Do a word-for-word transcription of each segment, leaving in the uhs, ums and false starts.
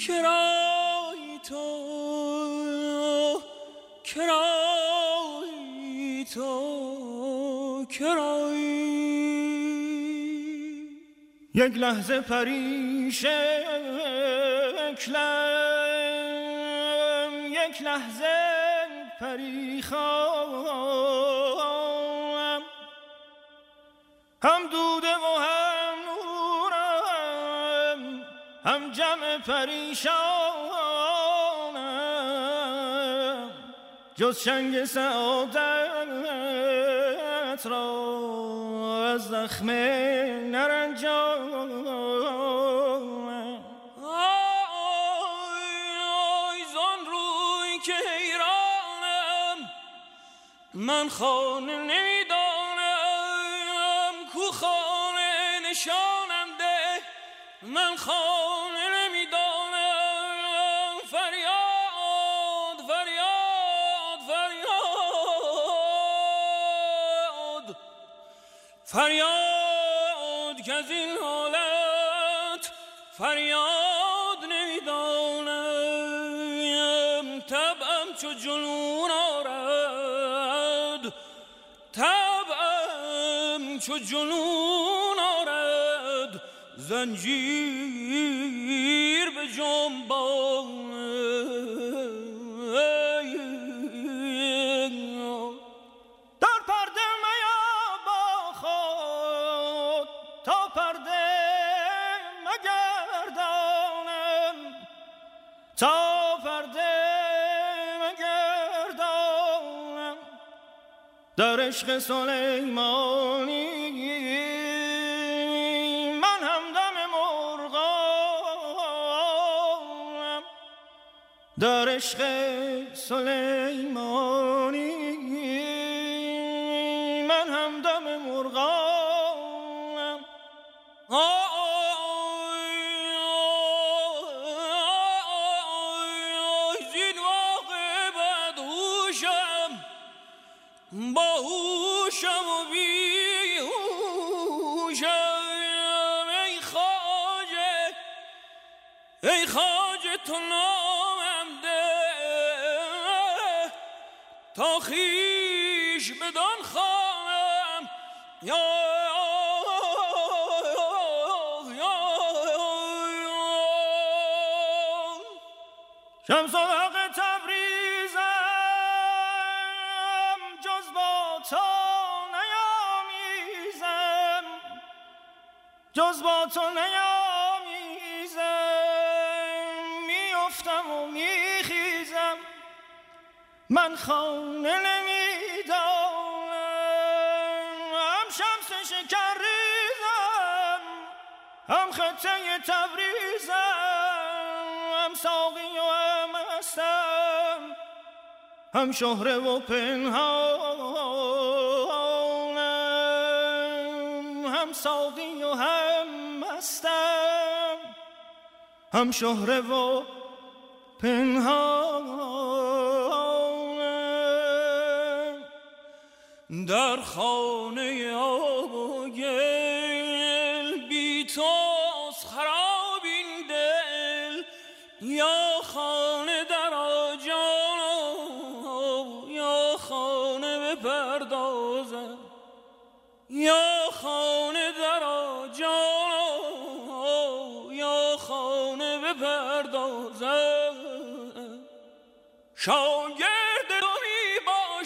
کرای تو کرای تو کرای یک لحظه پریشکلم یک لحظه پریخام هم دوده و هم نورم هم جمع پریشانم جز شنگ سعادت را از زخم نرنجام آی زان روی که حیرانم من خانه نمیدانم کو خانه نشانم ده من خانه نمیدانم فریاد فریاد فریاد فریاد که از این حالت فریاد نمیدانم طبعم چو جنون آرد طبعم چو جنون آرد زنجیر به جنبان در پرده میا با خود تا پرده مگردانم تا پرده مگردانم در عشق سلیمانی من همدم مرغانم در عشق سلیمانی من همدم مرغانم زین واقع بدهوشم باهوشم و بیهوشم ای خواجه ای خواجه تو نامم ده تا خویش بدان خواهم یا شمس و حق تبریزم جز با تو نیامیزم جز با تو نیامیزم میافتم و میخیزم من خانه نمیدانم هم شمس شکر ریزم هم خطه تبریزم هم ساقی و هم هستم هم شهره و پنهانم هم ساقی و هم هستم هم شهره و پنهانم در خانه آب و گل بی توست خراب این دل یا خانه در آجانم یا خانه بپردازم یا خانه در آجانم یا خانه بپردازم شاگرد تو می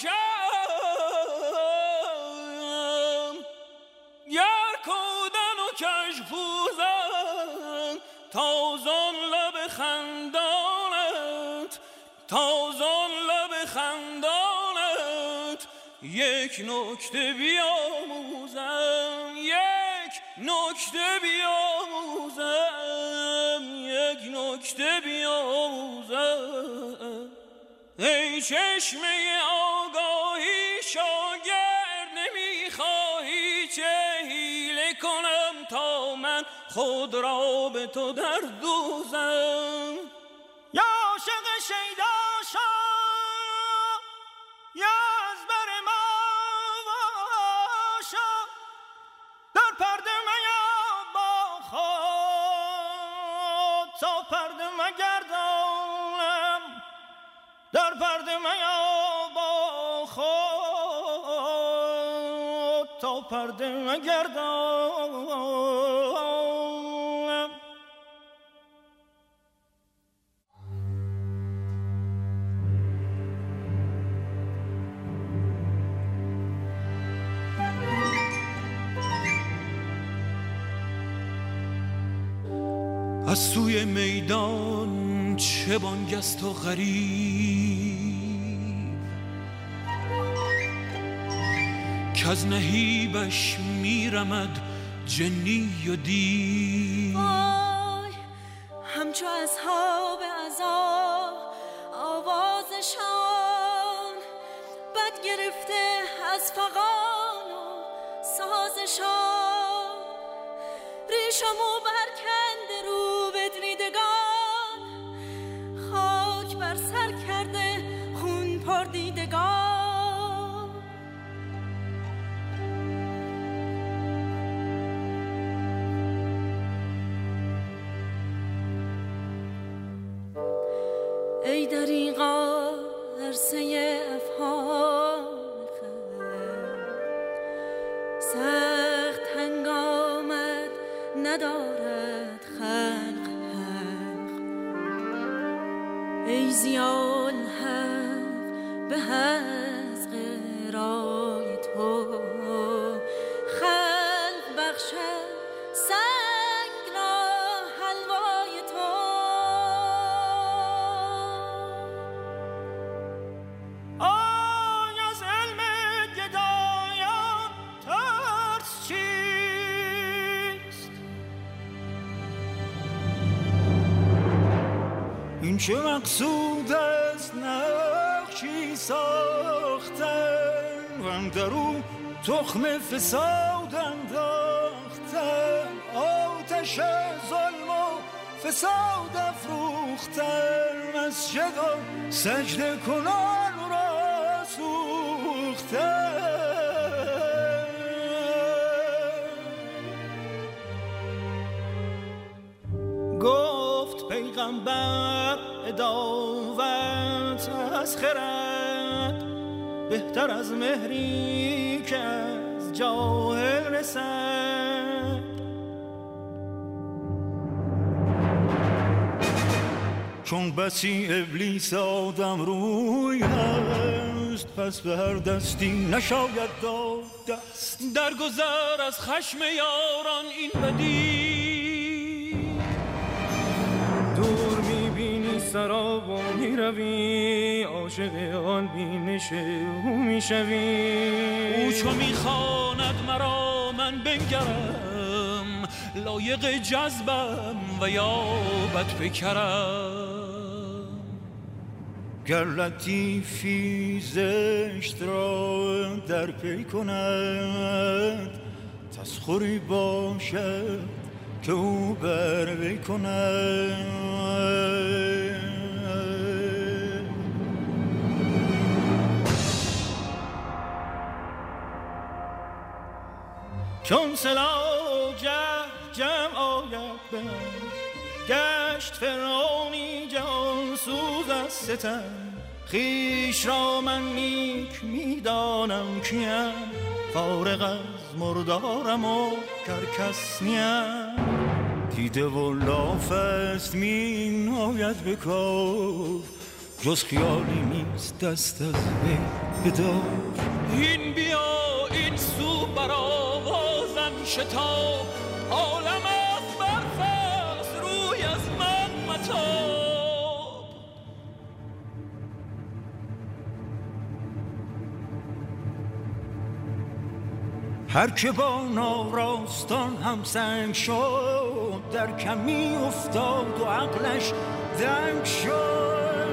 باشم گر کودن و کژپوزم تازان لب خندانت تازان لب خندانت یک نکته بیاموزم یک نکته بیاموزم یک نکته بیاموزم ای چشمه آگاهی شاگرد نمیخواهی چه حیله کنم تا من خود را به تو در دوزم یا عاشق شیدا شو یا از بر ما شو در پرده میا با خود تا پرده میا مگردانم، در پرده میا با خود تا پرده مگردانم. از سوی میدان چه بانگست و غریب، که از نهیبش میرمد جنی و دیو. وای همچو اصحاب عذاب آوازشان، بد گرفته از فغان و سازشان، ریشمو برکنده رو بدریدگان، خاک بر سر کرده خون پر دیدگان. ای دریغا عرصه افهام خیر، سخت هنگامت ندارد خلق حق. ای زیان حق به از قرای تو، خلق بخشد سنگ را حلوای تو. آی از علم گدایان ترس چیست؟ این چه مقصود است نقشی ساختن، و اندرو تخم فساد انداختن، آتش ظلم و فساد افروختن، مسجد و سجده کنان را سوختن. گفت پیغمبر عداوت از خرد، بهتر از مهری که از جاهل رسد. چون بسی ابلیس آدم روی هست، پس به هر دستی نشاید داد دست. در گذر از خشم یاران این بدی، دور میبینی سراب و میروی، عاشق آن بینش او میشوی. او چو میخواند مرا من بنگرم، لایق جذبم و یا بد بکرم. گر لطیفی زشت را در پی کند، تسخری باشد که او بر وی کند. چون سلاح جه جمع آید به گشت فرعونی جهان سوز از ستم. خویش را من نیک میدانم کیم، فارغ از مردارم و کرکس نیم. دیده و لاف است می ناید بکار، جز خیالی نیست دست از وی بدار. این بیا این سو بر آوازم شتاب، عالم از برف است روی از من متاب. هر که با ناراستان هم سنگ شد، در کمی افتاد و عقلش دنگ شد.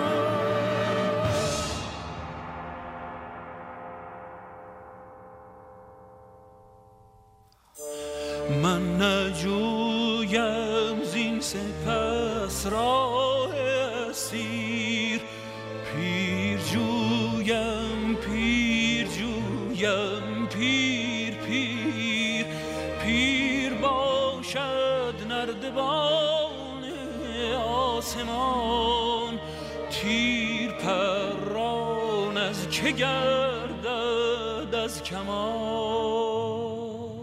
من نجویم زین سپس راه اسیر، پیر جویم پیر جویم پیر پیر پیر باشد نردبان آسمان تیر پران از که گردد از کمان.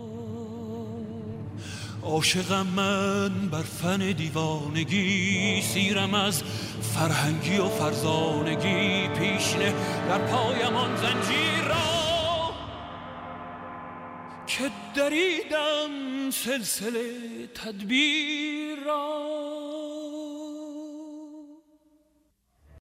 عاشقم من بر فن دیوانگی، سیرم از فرهنگی و فرزانگی، پیشنه در پایم آن زنجیر را که دریدم سلسله تدبیر را.